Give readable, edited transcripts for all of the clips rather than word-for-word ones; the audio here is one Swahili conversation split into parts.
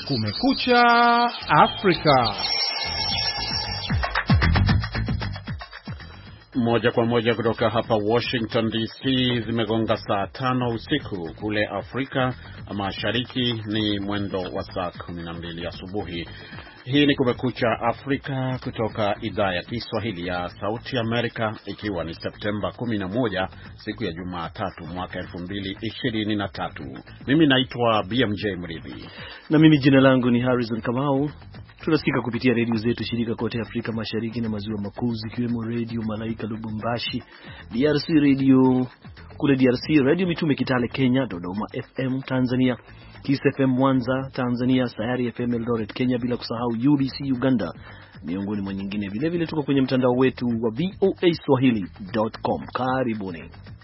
Kumekucha Afrika. Moja kwa moja kutoka hapa Washington DC, zimegonga saa 5 usiku. Kule Afrika Mashariki ni mwendo wa saa 12 asubuhi. Hii ni Kumekucha Afrika kutoka idhaa ya Kiswahili ya Sauti Amerika, ikiwa ni Septemba 11, siku ya Jumatatu, mwaka 2023. Mimi naitwa BMJ Mridhi. Na mimi jina langu ni Harrison Kamau. Tunasikika kupitia redio zetu shirika kote Afrika Mashariki na Maziwa Makuu, ikiwemo Radio Malaika Lubumbashi, DRC Radio kule DRC, Radio Mitume Kitale Kenya, Dodoma FM Tanzania, Kiss FM Mwanza Tanzania, Sayari FM Eldoret Kenya, bila kusahau UBC Uganda, miongoni mwa nyingine. Vile vile tuko kwenye mtandao wetu wa voaswahili.com. Karibuni.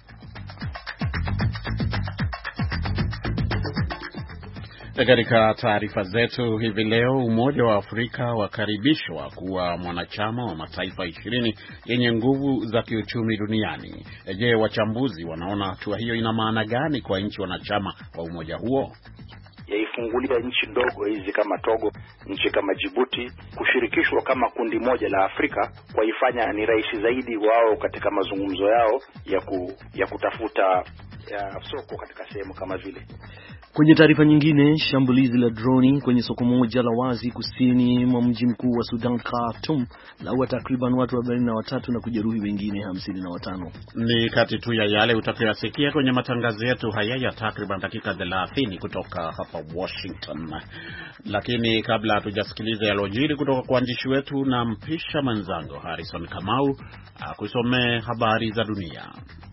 Katika taarifa zetu hivi leo, Umoja wa Afrika wakaribishwa kuwa mwanachama wa mataifa 20 yenye nguvu za kiuchumi duniani. Je, wachambuzi wanaona hatua hiyo ina maana gani kwa nchi wanachama wa umoja huo? Yaifungulia nchi ndogo hizi kama Togo, nchi kama Djibouti kushirikishwa kama kundi moja la Afrika, kwa ifanya ni rahisi zaidi wao katika mazungumzo yao ya kutafuta soko katika sehemu kama vile. Kwenye taarifa nyingine, shambulizi la droni kwenye soko moja la wazi kusini mwa mji mkuu wa Sudan, Khartoum, laua takriban watu 43 na kujeruhi wengine 55. Ni kati tu ya yale utakayosikia kwenye matangazo yetu haya ya takriban dakika 30 kutoka hapa Washington. Lakini kabla hatujasikiliza yalojiri kutoka kwa waandishi wetu, na mpisha manzango Harrison Kamau akusomee habari za dunia.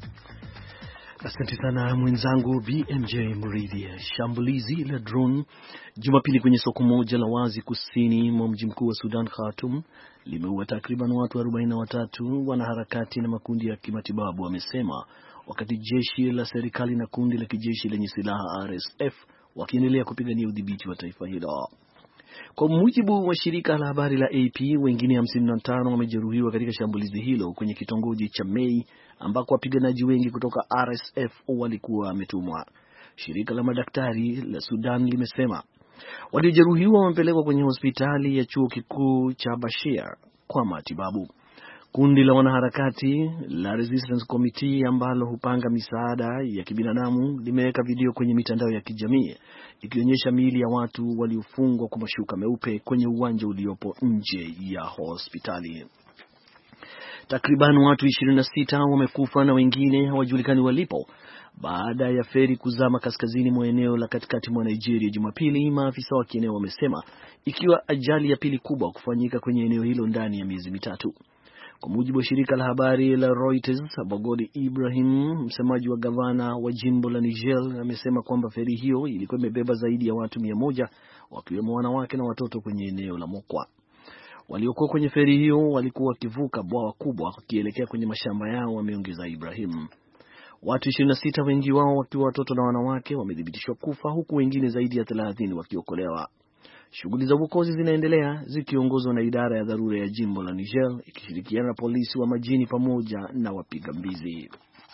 Asante sana mwenzangu BMJ Mridhi. Shambulizi la drone Jumapili kwenye soko moja la wazi kusini mwa mji mkuu wa Sudan, Khartoum, limeua takriban watu 43, wanaharakati na makundi ya kimatibabu wamesema, wakati jeshi la serikali na kundi la kijeshi lenye silaha RSF wakiendelea kupigania udhibiti wa taifa hilo. Kwa mujibu wa shirika la habari la AP, wengine 55 wamejeruhiwa katika shambulizi hilo kwenye kitongoji cha Mei, ambako wapiganaji wengi kutoka RSF walikuwa wametumwa. Shirika la madaktari la Sudan limesema waliojeruhiwa wamepelekwa kwenye hospitali ya chuo kikuu cha Bashir kwa matibabu. Kundi la wanaharakati la Resistance Committee ambalo hupanga misaada ya kibinadamu limeweka video kwenye mitandao ya kijamii ikionyesha miili ya watu waliofungwa kwa mashuka meupe kwenye uwanja uliopo nje ya hospitali. Takriban watu 26 wamekufa na wengine hawajulikani walipo baada ya feri kuzama kaskazini mwa eneo la katikati mwa Nigeria Jumapili, maafisa wa kieneo wamesema, ikiwa ajali ya pili kubwa kufanyika kwenye eneo hilo ndani ya miezi mitatu. Kwa mujibu wa shirika la habari la Reuters, Abogodi Ibrahim, msemaji wa gavana wa jimbo la Niger, amesema kwamba feri hiyo ilikuwa imebeba zaidi ya watu 100, wakiwemo wanawake na watoto kwenye eneo la Mokwa. Waliokuwa kwenye feri hiyo walikuwa wakivuka bwawa kubwa wakielekea kwenye mashamba yao, wameongeza Ibrahim. Watu 26, wengi wao wakiwa watoto na wanawake, wamethibitishwa kufa, huku wengine zaidi ya 30 wakiokolewa. Shughuli za uokozi zinaendelea zikiongozwa na idara ya dharura ya jimbo la Niger ikishirikiana na polisi wa majini pamoja na wapiga mbizi.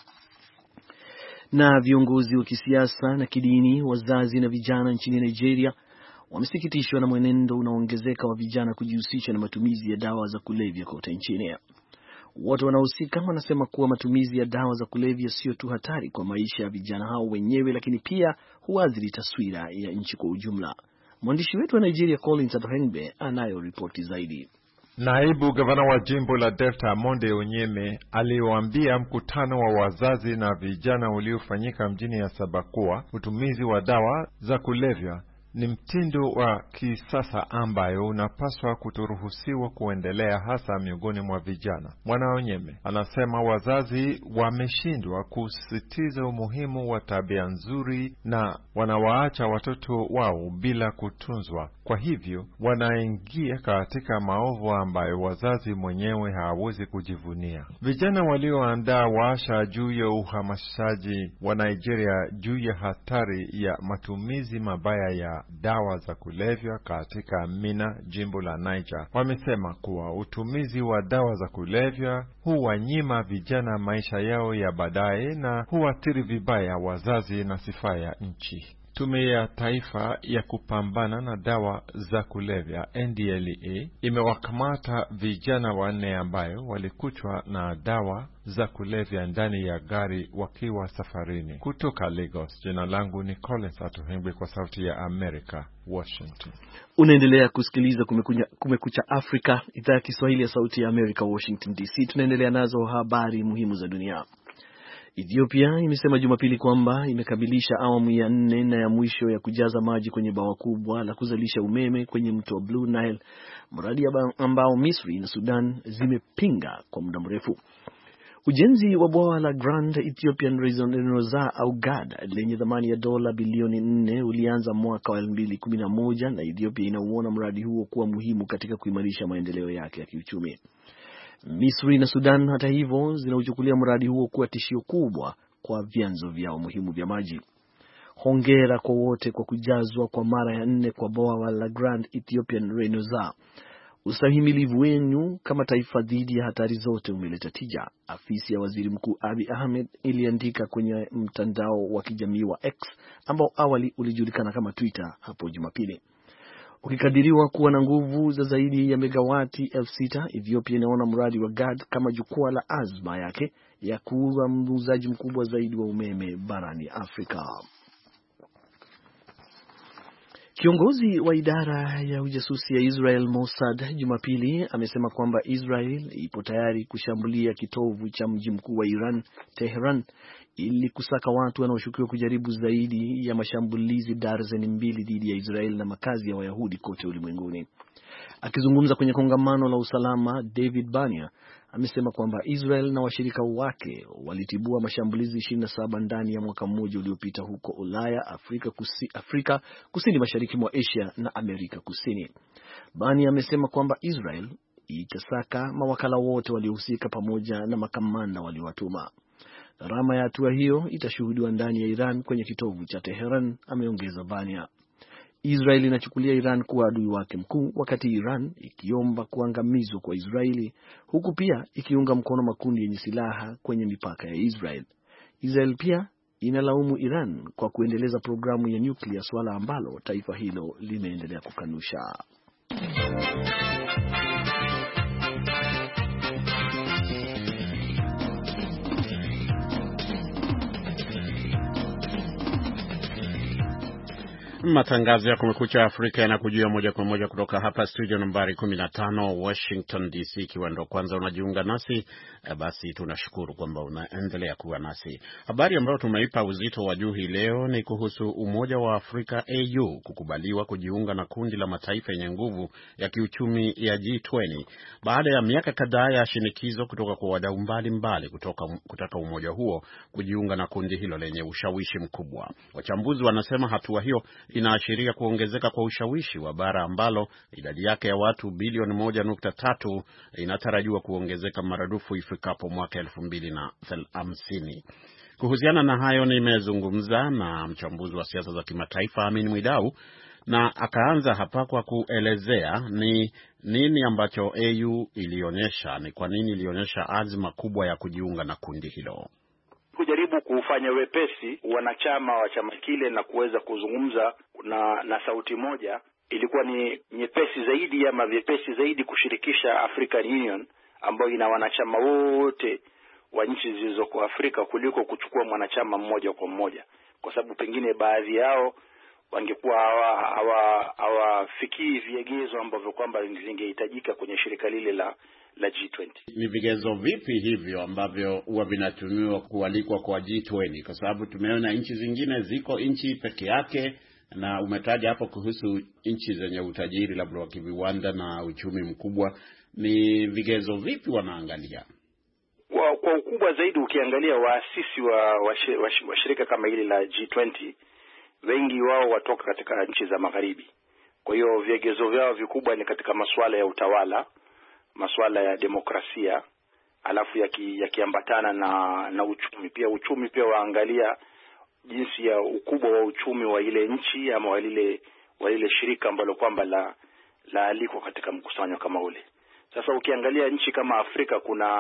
Na viongozi wa kisiasa na kidini, wazazi na vijana nchini Nigeria wamesikitishwa na mwenendo unaoongezeka wa vijana kujihusisha na matumizi ya dawa za kulevya kote nchini. Wote wanaohusika wanasema kuwa matumizi ya dawa za kulevya sio tu hatari kwa maisha ya vijana hao wenyewe, lakini pia huathiri taswira ya nchi kwa ujumla. Mwandishi wetu wa Nigeria Collins Atohengbe anayo ripoti zaidi. Naibu gavana wa jimbo la Delta Monday Onyeme aliwaambia mkutano wa wazazi na vijana uliofanyika mjini Asaba kuwa utumizi wa dawa za kulevya ni mtindo wa kisasa ambayo unapaswa kutoruhusiwa kuendelea, hasa miongoni mwa vijana. Bwana Onyeme anasema wazazi wameshindwa kusisitiza umuhimu wa tabia nzuri na wanawaacha watoto wao bila kutunzwa. Kwa hivyo wanaingia katika maovu ambayo wazazi mwenyewe hawezi kujivunia. Vijana walioandaa warsha juu ya uhamasishaji wa Nigeria juu ya hatari ya matumizi mabaya ya dawa za kulevya katika Mina, jimbo la Niger, wamesema kuwa utumizi wa dawa za kulevya huwanyima vijana maisha yao ya baadaye na huathiri vibaya wazazi na sifa ya nchi. Tume ya Taifa ya Kupambana na Dawa za Kulevya NDLEA imewakamata vijana 4 ambayo walikutwa na dawa za kulevya ndani ya gari wakiwa safarini kutoka Lagos. Jina langu ni Collins Atohengwe kwa Sauti ya Amerika, Washington. Unaendelea kusikiliza Kumekucha Afrika, idhaa ya Kiswahili ya Sauti ya Amerika, Washington DC. Tunaendelea nazo habari muhimu za dunia. Ethiopia imesema Jumapili kwamba imekamilisha awamu ya 4 na ya mwisho ya kujaza maji kwenye bawa kubwa la kuzalisha umeme kwenye mto wa Blue Nile, mradi ambao Misri na Sudan zimepinga kwa muda mrefu. Ujenzi wa bwawa la Grand Ethiopian Renaissance au GERD lenye thamani ya dola bilioni 4 ulianza mwaka wa 2011 na Ethiopia inauona mradi huo kuwa muhimu katika kuimarisha maendeleo yake ya kiuchumi. Misri na Sudan hata hivyo zinauchukulia mradi huo kuwa tishio kubwa kwa vyanzo vyao muhimu vya maji. Hongera kwa wote kwa kujazwa kwa mara ya 4 kwa bwawa la Grand Ethiopian Renaissance. Ustahimilivu wenu kama taifa dhidi ya hatari zote umeleta tija, afisi ya Waziri Mkuu Abiy Ahmed iliandika kwenye mtandao wa kijamii wa X ambao awali ulijulikana kama Twitter hapo Jumapili. Ukikadiriwa kuwa na nguvu za zaidi ya megawati 6,000, Ethiopia inaona mradi wa GERD kama jukwaa la azma yake ya kuwa muuzaji mkubwa zaidi wa umeme barani Afrika. Kiongozi wa idara ya ujasusi ya Israel Mossad Jumapili amesema kwamba Israel ipo tayari kushambulia kitovu cha mji mkuu wa Iran, Tehran, ili kusaka watu wanaoshukiwa kujaribu zaidi ya mashambulizi darzeni 2 dhidi ya Israel na makazi ya Wayahudi kote ulimwenguni. Akizungumza kwenye kongamano la usalama, David Barnea amesema kwamba Israel na washirika wake walitibua mashambulizi 27 ndani ya mwaka mmoja uliopita huko Ulaya, Afrika Kusini Mashariki mwa Asia na Amerika Kusini. Barnea amesema kwamba Israel itasaka mawakala wote waliohusika pamoja na makamanda waliowatuma. Gharama ya hatua hiyo itashuhudiwa ndani ya Iran kwenye kitovu cha Tehran, ameongeza Barnea. Israel inachukulia Iran kuwa adui wake mkuu, wakati Iran ikiomba kuangamizwa kwa Israeli, huku pia ikiunga mkono makundi yenye silaha kwenye mipaka ya Israel. Israel pia inalaumu Iran kwa kuendeleza programu ya nyuklia, swala ambalo taifa hilo limeendelea kukanusha. Matangazo ya Kumekucha Afrika yanakujia moja kwa moja kutoka hapa studio nambari 15 Washington DC. Ikiwa ndo kwanza unajiunga nasi, basi tunashukuru kwamba unaendelea kuwa nasi. Habari ambayo tumeipa uzito wa juu hii leo ni kuhusu Umoja wa Afrika AU kukubaliwa kujiunga na kundi la mataifa yenye nguvu ya kiuchumi ya G20 baada ya miaka kadhaa ya shinikizo kutoka kwa wadau mbalimbali kutoka umoja huo kujiunga na kundi hilo lenye ushawishi mkubwa. Wachambuzi wanasema hatua hiyo inaashiria kuongezeka kwa ushawishi wa bara ambalo idadi yake ya watu bilioni 1.3 inatarajiwa kuongezeka maradufu ifikapo mwaka 2050. Kuhusiana na hayo nimezungumza na mchambuzi wa siasa za kimataifa Amin Mwidau, na akaanza hapa kwa kuelezea ni nini ambacho AU ilionyesha, ni kwa nini ilionyesha azma kubwa ya kujiunga na kundi hilo. Kujaribu kufanya wepesi wanachama wa chama kile na kuweza kuzungumza na sauti moja, ilikuwa ni nyepesi zaidi ama vyepesi zaidi kushirikisha African Union ambayo ina wanachama wote wa nchi zilizoko Afrika kuliko kuchukua mwanachama mmoja kwa mmoja, kwa sababu pengine baadhi yao wangekuwa hawafikii vigezo ambavyo kwamba vingehitajika kwenye shirika lile la G20. Ni vigezo vipi hivyo ambavyo huwa vinatumiwa kualikwa kwa G20? Kwa sababu tumeona nchi zingine ziko nchi peke yake, na umetaja hapo kuhusu nchi zenye utajiri labda wa kiviwanda na uchumi mkubwa. Ni vigezo vipi wanaangalia? Kwa ukubwa zaidi ukiangalia waasisi wa shirika kama hili la G20, wengi wao watoka katika nchi za magharibi. Kwa hiyo vigezo vyao vikubwa ni katika masuala ya utawala, masuala ya demokrasia, alafu yakiambatana na uchumi. Uchumi pia waangalia jinsi ya ukubwa wa uchumi wa ile nchi ama wa ile shirika ambalo kwamba la aliko katika mkusanyo kama ule. Sasa ukiangalia nchi kama Afrika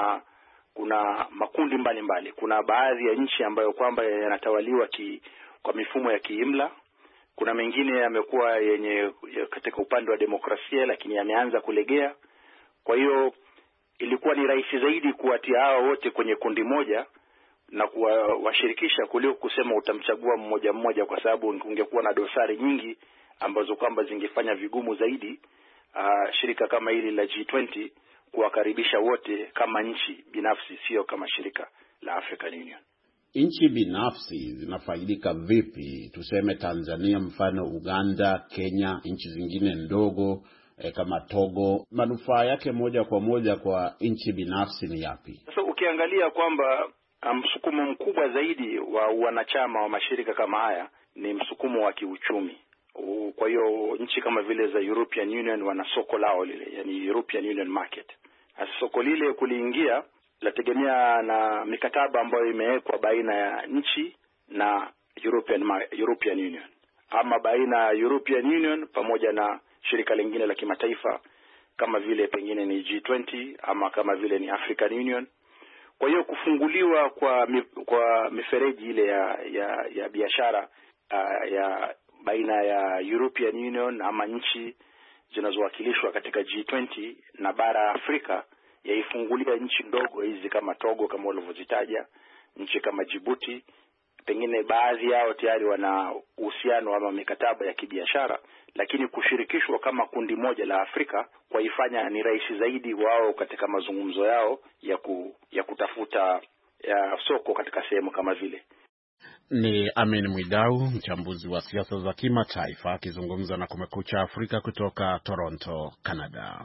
kuna makundi mbalimbali. Kuna baadhi ya nchi ambayo kwamba yanatawaliwa kwa mifumo ya kiimla, Kuna mengine yamekuwa yenye katika upande wa demokrasia, lakini yameanza kulegea. Kwa hiyo ilikuwa ni rahisi zaidi kuwatia hao wote kwenye kundi moja na kuwashirikisha kuliko kusema utamchagua mmoja mmoja, kwa sababu ungekuwa na dosari nyingi ambazo kwamba zingefanya vigumu zaidi shirika kama hili la G20 kuwakaribisha wote kama nchi binafsi, sio kama shirika la African Union. Nchi binafsi zinafaidika vipi? Tuseme Tanzania mfano, Uganda, Kenya, nchi zingine ndogo kama Togo, manufaa yake moja kwa moja kwa nchi binafsi ni yapi? Sasa ukiangalia kwamba msukumo mkubwa zaidi wa wanachama wa mashirika kama haya ni msukumo wa kiuchumi. Kwa hiyo nchi kama vile za European Union wana soko lao lile, yani European Union market. Soko lile kuliingia lategemea na mikataba ambayo imewekwa baina ya nchi na European Union, ama baina ya European Union pamoja na shirika lingine la kimataifa kama vile pengine ni G20 ama kama vile ni African Union. Kwa hiyo kufunguliwa kwa mifereji ile ya biashara ya baina ya European Union ama nchi zinazowakilishwa katika G20 na bara Afrika, yaifungulia nchi ndogo hizi kama Togo kama walivyozitaja, nchi kama Djibouti, pengine baadhi yao tayari wana uhusiano ama mikataba ya kibiashara, lakini kushirikishwa kama kundi moja la Afrika kwa ifanya ni rahisi zaidi wao katika mazungumzo yao ya kutafuta soko katika sehemu kama vile. Ni Amin Mwidau, mchambuzi wa siasa za kimataifa, akizungumza na Kumekucha Afrika kutoka Toronto, Canada.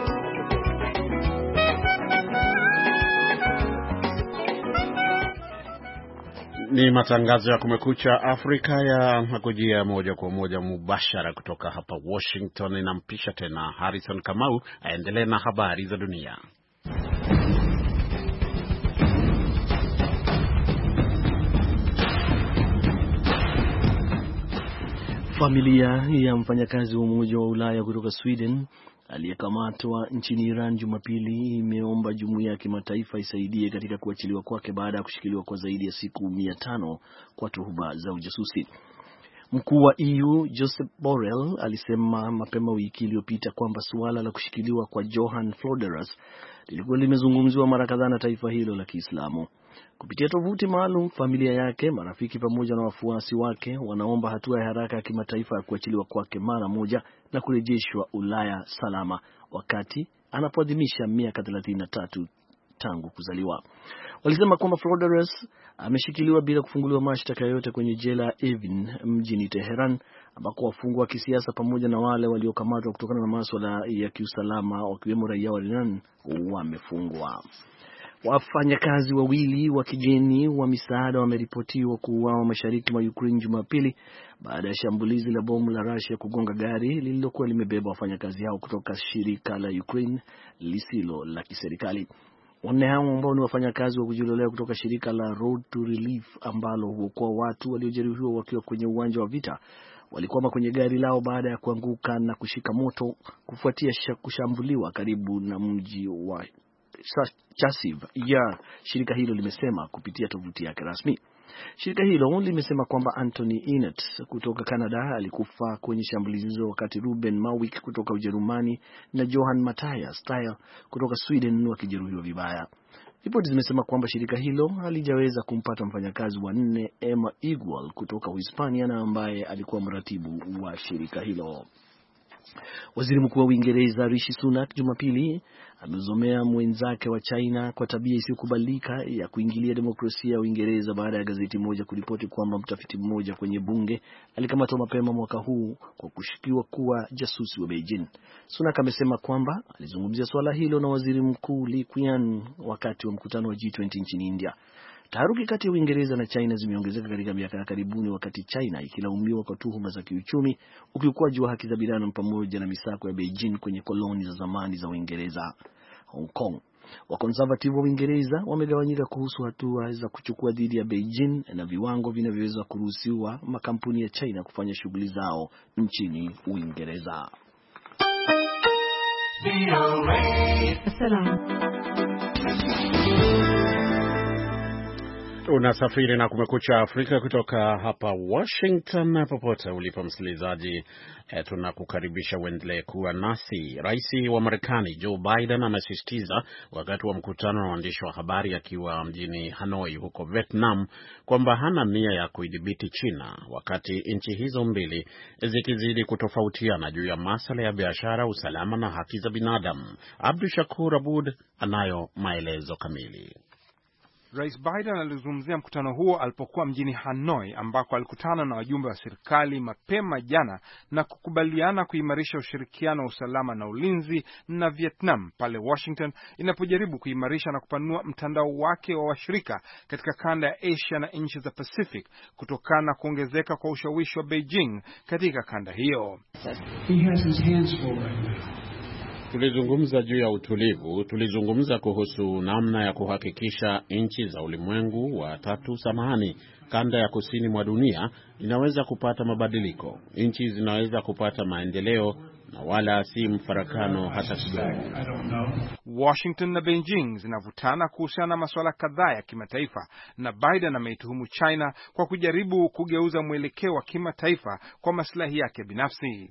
Ni matangazo ya Kumekucha Afrika ya kujia moja kwa moja mubashara kutoka hapa Washington. Nampisha tena Harrison Kamau aendelee na habari za dunia. Familia ya mfanyakazi wa Umoja wa Ulaya kutoka Sweden aliyekamatwa nchini Iran Jumapili imeomba jumuiya ya kimataifa isaidie katika kuachiliwa kwake baada ya kushikiliwa kwa zaidi ya siku 500 kwa tuhuma za ujasusi. Mkuu wa EU Joseph Borrell alisema mapema wiki iliyopita kwamba suala la kushikiliwa kwa Johan Florderas lilikuwa limezungumziwa mara kadhaa na taifa hilo la Kiislamu. Kupitia tovuti maalum, familia yake, marafiki pamoja na wafuasi wake wanaomba hatua ya haraka ya kimataifa ya kuachiliwa kwake mara moja na kurejeshwa Ulaya salama wakati anapoadhimisha miaka 33 tangu kuzaliwa. Walisema kwamba Florderas ameshikiliwa bila kufunguliwa mashtaka yote kwenye jela Evin mjini Teheran, ambako wafungwa wa kisiasa pamoja na wale waliokamatwa kutokana na masuala ya kiusalama wakiwemo raia wa Iran wamefungwa. Wafanyakazi wawili wa kigeni wa misaada wameripotiwa kuuawa mashariki mwa Ukraine Jumapili baada ya shambulizi la bomu la Russia kugonga gari lililokuwa limebeba wafanyakazi hao kutoka shirika la Ukraine lisilo la kiserikali. Wanne hao ambao ni wafanyakazi wa kujitolea kutoka shirika la Road to Relief ambalo huokoa watu waliojeruhiwa wakiwa kwenye uwanja wa vita walikwama kwenye gari lao baada ya kuanguka na kushika moto kufuatia kushambuliwa karibu na mji wa Chasiv ya shirika hilo limesema kupitia tovuti yake rasmi. Shirika hilo limesema kwamba Anthony Inet kutoka Canada alikufa kwenye shambulizi hizo, wakati Ruben Mawik kutoka Ujerumani na Johan Matthias Steyer kutoka Sweden wakijeruhiwa vibaya. Ripoti zimesema kwamba shirika hilo halijaweza kumpata mfanyakazi wa 4 Emma Igual kutoka Uhispania na ambaye alikuwa mratibu wa shirika hilo. Waziri Mkuu wa Uingereza Rishi Sunak Jumapili amezomea mwenzake wa China kwa tabia isiyokubalika ya kuingilia demokrasia ya Uingereza baada ya gazeti moja kuripoti kwamba mtafiti mmoja kwenye bunge alikamatwa mapema mwaka huu kwa kushukiwa kuwa jasusi wa Beijing. Sunak amesema kwamba alizungumzia swala hilo na Waziri Mkuu Li Qian wakati wa mkutano wa G20 nchini India. Taharuki kati ya Uingereza na China zimeongezeka katika miaka ya karibuni, wakati China ikilaumiwa kwa tuhuma za kiuchumi, ukiukwaji wa haki za binadamu pamoja na misako ya Beijing kwenye koloni za zamani za Uingereza, Hong Kong. Wakonservative wa Uingereza wamegawanyika kuhusu hatua za kuchukua dhidi ya Beijing na viwango vinavyoweza kuruhusiwa makampuni ya China kufanya shughuli zao nchini Uingereza. Unasafiri na Kumekucha Afrika kutoka hapa Washington. Popote ulipo msikilizaji, tunakukaribisha uendelee kuwa nasi. Rais wa Marekani Joe Biden amesisitiza wakati wa mkutano na waandishi wa habari akiwa mjini Hanoi huko Vietnam kwamba hana nia ya kuidhibiti China, wakati nchi hizo mbili zikizidi kutofautiana juu ya masuala ya biashara, usalama na haki za binadamu. Abdul Shakur Abud anayo maelezo kamili. Rais Biden alizungumzia mkutano huo alipokuwa mjini Hanoi, ambako alikutana na wajumbe wa serikali mapema jana na kukubaliana kuimarisha ushirikiano wa usalama na ulinzi na Vietnam pale Washington inapojaribu kuimarisha na kupanua mtandao wake wa washirika katika kanda ya Asia na nchi za Pacific kutokana na kuongezeka kwa ushawishi wa Beijing katika kanda hiyo. Tulizungumza juu ya utulivu, tulizungumza kuhusu namna ya kuhakikisha nchi za ulimwengu wa tatu kanda ya kusini mwa dunia inaweza kupata mabadiliko. Nchi zinaweza kupata maendeleo na wala si mfarakano hata kidogo. Washington na Beijing zinavutana kuhusiana na masuala kadhaa ya kimataifa, na Biden ameituhumu China kwa kujaribu kugeuza mwelekeo wa kimataifa kwa maslahi yake binafsi.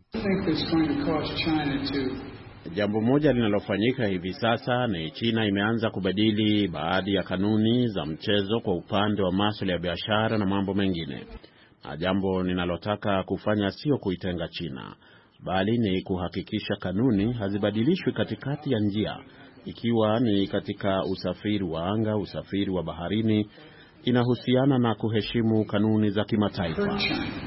Jambo moja linalofanyika hivi sasa ni China imeanza kubadili baadhi ya kanuni za mchezo kwa upande wa masuala ya biashara na mambo mengine. Na jambo ninalotaka kufanya sio kuitenga China, bali ni kuhakikisha kanuni hazibadilishwi katikati ya njia, ikiwa ni katika usafiri wa anga, usafiri wa baharini. Inahusiana na kuheshimu kanuni za kimataifa.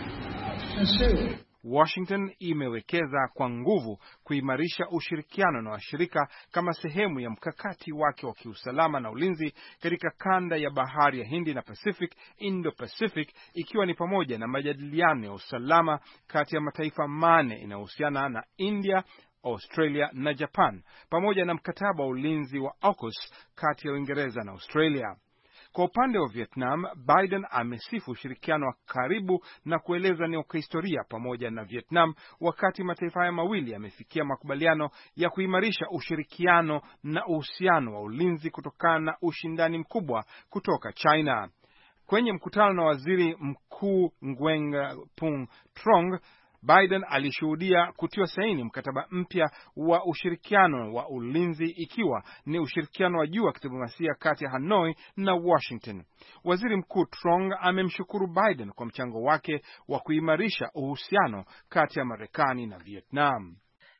Washington imewekeza kwa nguvu kuimarisha ushirikiano na washirika kama sehemu ya mkakati wake wa kiusalama na ulinzi katika kanda ya bahari ya Hindi na Pacific, Indo-Pacific, ikiwa ni pamoja na majadiliano ya usalama kati ya mataifa 8 inayohusiana na India, Australia na Japan, pamoja na mkataba wa ulinzi wa AUKUS kati ya Uingereza na Australia. Kwa upande wa Vietnam, Biden amesifu ushirikiano wa karibu na kueleza ni kihistoria pamoja na Vietnam, wakati mataifa haya mawili yamefikia makubaliano ya kuimarisha ushirikiano na uhusiano wa ulinzi kutokana na ushindani mkubwa kutoka China. Kwenye mkutano na Waziri Mkuu Nguyen Phuc Trong, Biden alishuhudia kutiwa saini mkataba mpya wa ushirikiano wa ulinzi, ikiwa ni ushirikiano wa juu wa kidiplomasia kati ya Hanoi na Washington. Waziri Mkuu Trong amemshukuru Biden kwa mchango wake wa kuimarisha uhusiano kati ya Marekani na Vietnam.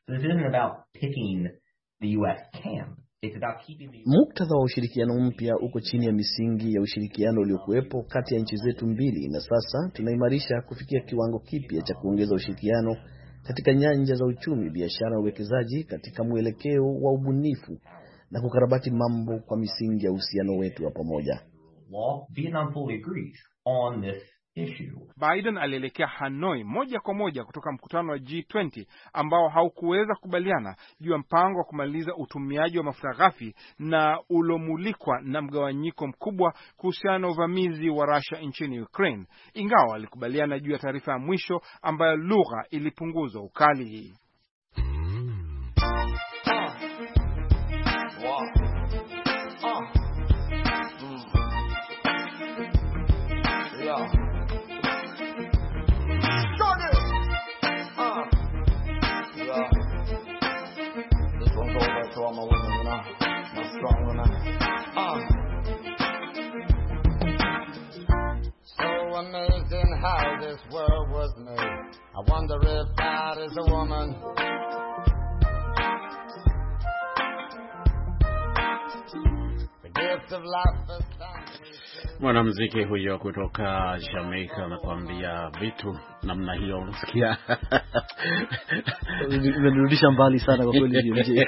Muktadha wa ushirikiano mpya uko chini ya misingi ya ushirikiano uliokuwepo kati ya nchi zetu mbili, na sasa tunaimarisha kufikia kiwango kipya cha kuongeza ushirikiano katika nyanja za uchumi, biashara na uwekezaji, katika mwelekeo wa ubunifu na kukarabati mambo kwa misingi ya uhusiano wetu wa pamoja. Vietnam fully agrees on this issue. Biden alielekea Hanoi moja kwa moja kutoka mkutano wa G20 ambao haukuweza kukubaliana juu ya mpango wa kumaliza utumiaji wa mafuta ghafi na ulomulikwa na mgawanyiko mkubwa kuhusiana na uvamizi wa Russia nchini Ukraine, ingawa alikubaliana juu ya taarifa ya mwisho ambayo lugha ilipunguza ukali. Amazing how this world was made. I wonder if God is a woman. The gift of life is mwanamuziki huyo kutoka Jamaica anakuambia vitu namna hiyo, unasikia imenirudisha mbali sana kwa kweli mje.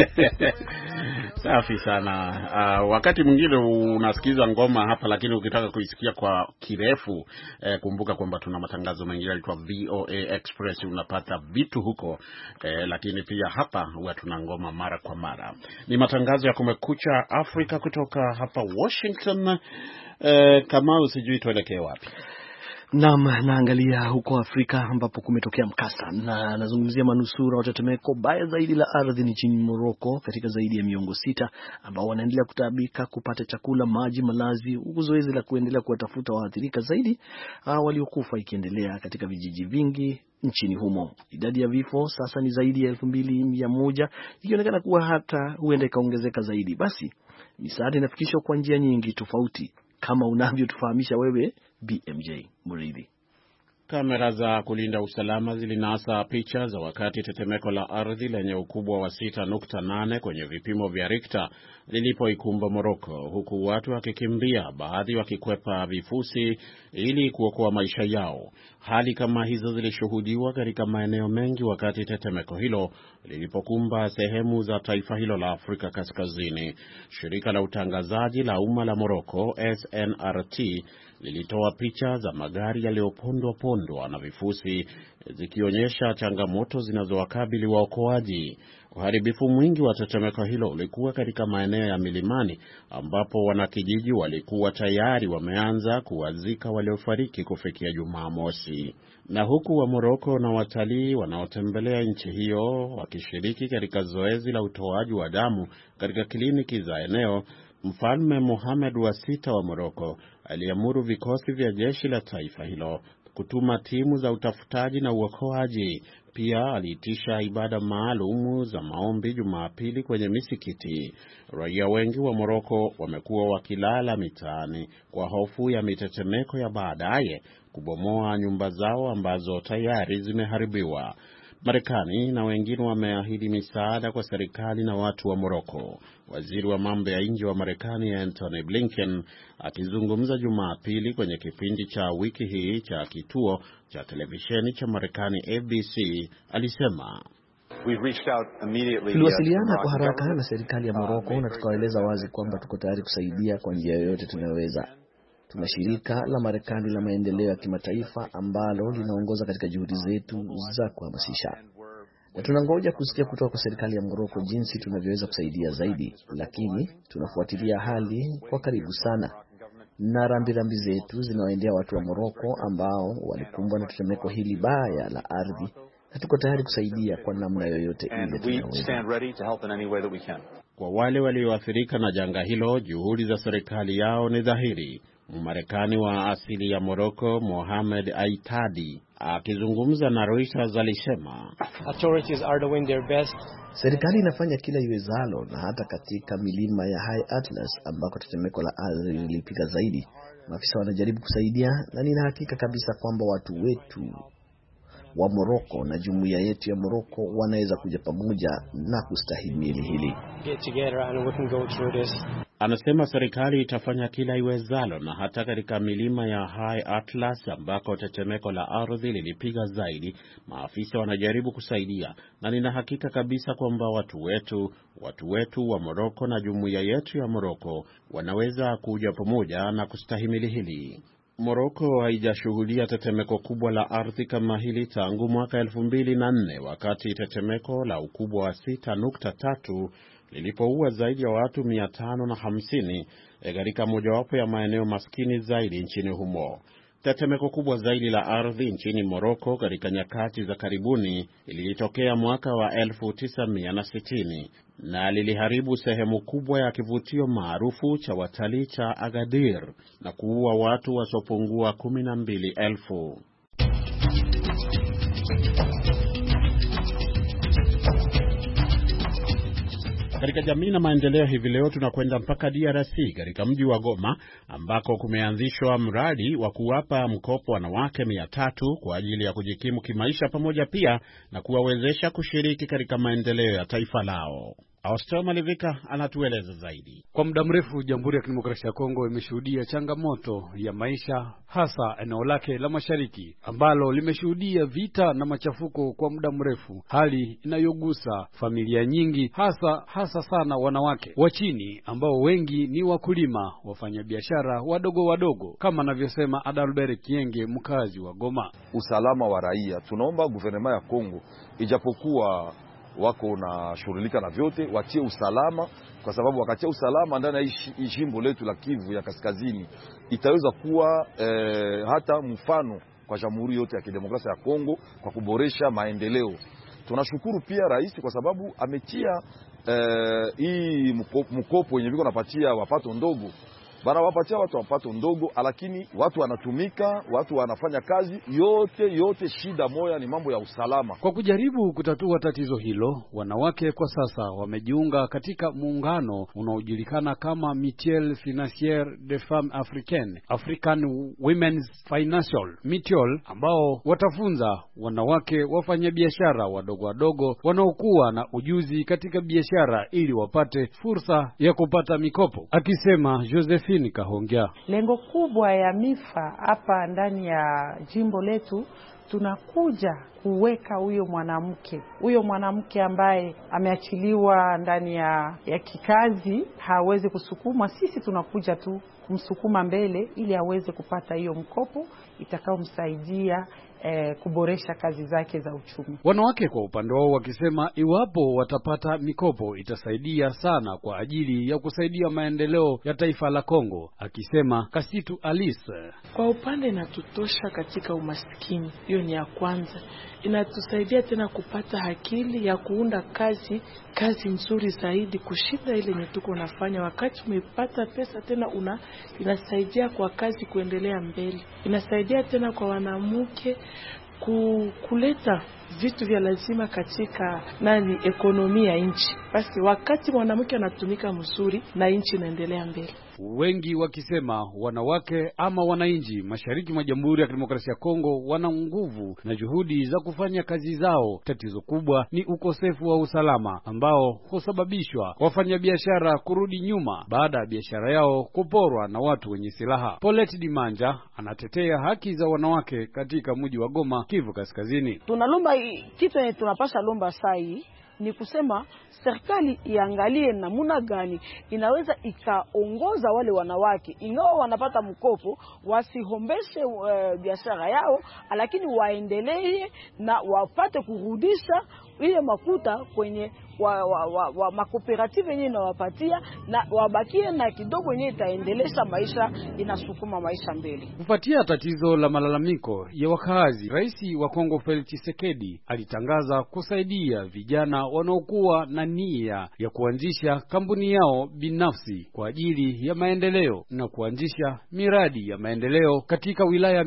Safi sana. Wakati mwingine unasikiza ngoma hapa, lakini ukitaka kuisikia kwa kirefu, kumbuka kwamba tuna matangazo mengine yanaitwa VOA Express, unapata vitu huko, lakini pia hapa huwa tuna ngoma mara kwa mara. Ni matangazo ya Kumekucha Afrika kutoka hapa Washington. Kama usijui tuelekee wapi? Naam, naangalia huko Afrika ambapo kumetokea mkasa na nazungumzia manusura wa tetemeko baya zaidi la ardhi nchini Morocco katika zaidi ya miongo 6 ambao wanaendelea kutaabika kupata chakula, maji, malazi, huku zoezi la kuendelea kuwatafuta waathirika zaidi waliokufa ikiendelea katika vijiji vingi nchini humo. Idadi ya vifo sasa ni zaidi ya 2100 ikionekana kuwa hata huenda ikaongezeka zaidi. Basi misaada inafikishwa kwa njia nyingi tofauti kama unavyotufahamisha wewe BMJ Muridhi. Kamera za kulinda usalama zilinasa picha za wakati tetemeko la ardhi lenye ukubwa wa 6.8 kwenye vipimo vya Richter lilipoikumba Morocco, huku watu wakikimbia, baadhi wakikwepa vifusi ili kuokoa maisha yao. Hali kama hizo zilishuhudiwa katika maeneo mengi wakati tetemeko hilo lilipokumba sehemu za taifa hilo la Afrika Kaskazini. Shirika la utangazaji la umma la Morocco, SNRT, lilitoa picha za magari yaliyopondwa na vifusi zikionyesha changamoto zinazowakabili waokoaji. Uharibifu mwingi wa tetemeko hilo ulikuwa katika maeneo ya milimani ambapo wanakijiji walikuwa tayari wameanza kuwazika waliofariki kufikia Jumamosi. Na huku wa Morocco na watalii wanaotembelea nchi hiyo wakishiriki katika zoezi la utoaji wa damu katika kliniki za eneo, Mfalme Mohamed wa 6 wa Morocco aliamuru vikosi vya jeshi la taifa hilo kutuma timu za utafutaji na uokoaji. Pia aliitisha ibada maalumu za maombi Jumapili kwenye misikiti. Raia wengi wa Morocco wamekuwa wakilala mitaani kwa hofu ya mitetemeko ya baadaye kubomoa nyumba zao ambazo tayari zimeharibiwa. Marekani na wengine wameahidi misaada kwa serikali na watu wa Morocco. Waziri wa mambo ya nje wa Marekani Antony Blinken akizungumza Jumapili kwenye kipindi cha wiki hii cha kituo cha televisheni cha Marekani ABC alisema, tuliwasiliana kwa haraka na serikali ya Morocco na tukawaeleza wazi kwamba tuko tayari kusaidia kwa njia yoyote tunayoweza. Tuna shirika la Marekani la maendeleo ya kimataifa ambalo linaongoza katika juhudi zetu za kuhamasisha. Na tunangoja kusikia kutoka kwa serikali ya Morocco jinsi tunavyoweza kusaidia zaidi, lakini tunafuatilia hali kwa karibu sana. Na rambirambi zetu zinawaendea watu wa Morocco ambao walikumbwa na tetemeko hili baya la ardhi, na tuko tayari kusaidia kwa namna yoyote ile tunaweza. Kwa wale walioathirika na janga hilo, juhudi za serikali yao ni dhahiri. Mmarekani wa asili ya Morocco, Mohamed Aitadi, akizungumza na Reuters alisema, authorities are doing their best. Serikali inafanya kila iwezalo, na hata katika milima ya High Atlas ambako tetemeko la ardhi lilipiga zaidi, maafisa wanajaribu kusaidia, na nina hakika kabisa kwamba watu wetu wa Morocco na jumuiya yetu ya Morocco wanaweza kuja pamoja na kustahimili hili. Get together and we can go through this. Anasema serikali itafanya kila iwezalo, na hata katika milima ya High Atlas ambako tetemeko la ardhi lilipiga zaidi, maafisa wanajaribu kusaidia, na nina hakika kabisa kwamba watu wetu wa Morocco na jumuiya yetu ya Morocco wanaweza kuja pamoja na kustahimili hili. Morocco haijashuhudia tetemeko kubwa la ardhi kama hili tangu mwaka 2004 wakati tetemeko la ukubwa wa 6.3 lilipoua zaidi ya watu 550 katika mojawapo ya maeneo maskini zaidi nchini humo. Tetemeko kubwa zaidi la ardhi nchini Morocco katika nyakati za karibuni lilitokea mwaka wa 1960 na liliharibu sehemu kubwa ya kivutio maarufu cha watalii cha Agadir na kuua watu wasiopungua 12,000. Katika jamii na maendeleo hivi leo tunakwenda mpaka DRC katika mji wa Goma ambako kumeanzishwa mradi wa kuwapa mkopo wanawake 300 kwa ajili ya kujikimu kimaisha pamoja pia na kuwawezesha kushiriki katika maendeleo ya taifa lao. Austel Malivika anatueleza zaidi. Kwa muda mrefu Jamhuri ya Kidemokrasia ya Kongo imeshuhudia changamoto ya maisha, hasa eneo lake la mashariki ambalo limeshuhudia vita na machafuko kwa muda mrefu, hali inayogusa familia nyingi, hasa sana wanawake wa chini ambao wengi ni wakulima, wafanyabiashara wadogo kama anavyosema Adalbert Kienge, mkazi wa Goma. Usalama wa raia, tunaomba guvernema ya Kongo, ijapokuwa wako na shughulika na vyote, watie usalama, kwa sababu wakatia usalama ndani ya jimbo letu la Kivu ya Kaskazini itaweza kuwa hata mfano kwa Jamhuri yote ya Kidemokrasia ya Kongo kwa kuboresha maendeleo. Tunashukuru pia rais kwa sababu ametia hii mkopo yenye viko napatia wapato ndogo. Bana wapatia watu wapato ndogo, lakini watu wanatumika, watu wanafanya kazi, yote shida moja ni mambo ya usalama. Kwa kujaribu kutatua tatizo hilo, wanawake kwa sasa wamejiunga katika muungano unaojulikana kama Mutuelle Financière des Femmes Africaines, African Women's Financial Mutual, ambao watafunza wanawake wafanyabiashara wadogo wanaokuwa na ujuzi katika biashara ili wapate fursa ya kupata mikopo. Akisema Josephine Kahongea, lengo kubwa ya MIFA hapa ndani ya jimbo letu, tunakuja kuweka huyo mwanamke ambaye ameachiliwa ndani ya kikazi, hawezi kusukuma. Sisi tunakuja tu kumsukuma mbele ili aweze kupata hiyo mkopo itakaomsaidia kuboresha kazi zake za uchumi. Wanawake kwa upande wao wakisema iwapo watapata mikopo itasaidia sana kwa ajili ya kusaidia maendeleo ya taifa la Kongo. Akisema Kasitu Alice, kwa upande inatutosha katika umaskini, hiyo ni ya kwanza. Inatusaidia tena kupata akili ya kuunda kazi nzuri zaidi kushinda ile yenye tuko nafanya. Wakati umepata pesa tena inasaidia kwa kazi kuendelea mbele. Inasaidia tena kwa wanawake kuleta vitu vya lazima katika ekonomia ya nchi. Basi wakati mwanamke anatumika mzuri na nchi inaendelea mbele. Wengi wakisema wanawake ama wananchi mashariki mwa Jamhuri ya Kidemokrasia ya Kongo wana nguvu na juhudi za kufanya kazi zao. Tatizo kubwa ni ukosefu wa usalama ambao husababishwa wafanyabiashara kurudi nyuma baada ya biashara yao kuporwa na watu wenye silaha. Paulette Dimanja anatetea haki za wanawake katika mji wa Goma, Kivu Kaskazini. Tunalomba kitu yenye tunapasha lomba sai ni kusema serikali iangalie namna gani inaweza ikaongoza wale wanawake, ingawa wanapata mkopo wasihombeshe biashara yao, lakini waendelee na wapate kurudisha ile makuta kwenye makooperative yenyewe inawapatia, na wabakie na kidogo yenyewe itaendelesha maisha, inasukuma maisha mbele. Kufuatia tatizo la malalamiko ya wakazi, Rais wa Kongo Felix Tshisekedi alitangaza kusaidia vijana wanaokuwa na nia ya kuanzisha kampuni yao binafsi kwa ajili ya maendeleo na kuanzisha miradi ya maendeleo katika wilaya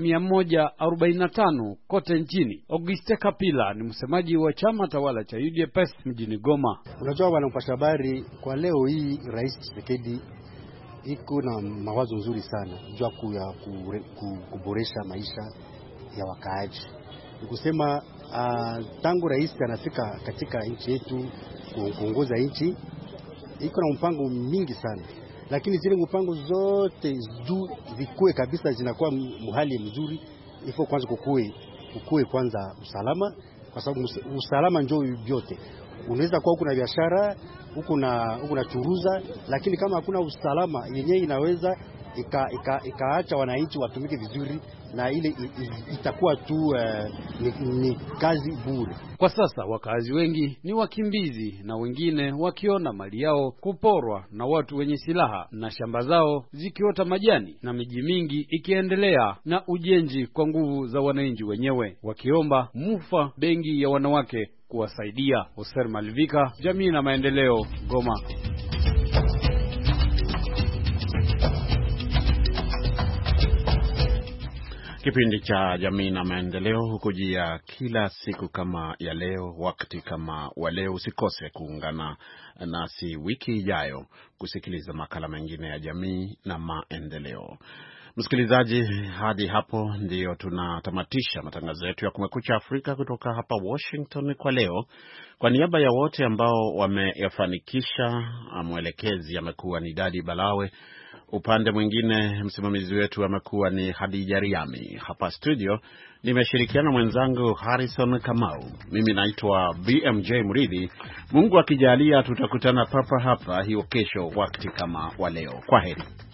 145 kote nchini. Auguste Kapila ni msemaji wa chama tawala cha UDPS mjini Goma. Unajua bwana mpasha habari, kwa leo hii Rais Tshisekedi iko na mawazo nzuri sana juu ya kuboresha maisha ya wakaaji. Nikusema tangu rais anafika katika nchi yetu kuongoza nchi, iko na mpango mingi sana, lakini zile mpango zote zikue kabisa zinakuwa muhali mzuri. Ifo kwanza kukue kwanza usalama, kwa sababu usalama ndio vyote. Unaweza kuwa huko na biashara, huko na churuza, lakini kama hakuna usalama yenyewe inaweza ikaacha wananchi watumike vizuri, na ile itakuwa tu ni kazi bure. Kwa sasa wakazi wengi ni wakimbizi, na wengine wakiona mali yao kuporwa na watu wenye silaha na shamba zao zikiota majani, na miji mingi ikiendelea na ujenzi kwa nguvu za wananchi wenyewe, wakiomba MUFA, benki ya wanawake, kuwasaidia. Oser Malvika, Jamii na Maendeleo, Goma. Kipindi cha Jamii na Maendeleo hukujia kila siku kama ya leo, wakati kama wa leo. Usikose kuungana nasi wiki ijayo kusikiliza makala mengine ya Jamii na Maendeleo. Msikilizaji, hadi hapo ndio tunatamatisha matangazo yetu ya Kumekucha Afrika kutoka hapa Washington kwa leo. Kwa niaba ya wote ambao wameyafanikisha, mwelekezi amekuwa ni Dadi Balawe, upande mwingine msimamizi wetu amekuwa ni Hadija Riami. Hapa studio nimeshirikiana mwenzangu Harrison Kamau. Mimi naitwa BMJ Mridhi. Mungu akijalia tutakutana papa hapa hiyo kesho wakati kama wa leo. Kwaheri.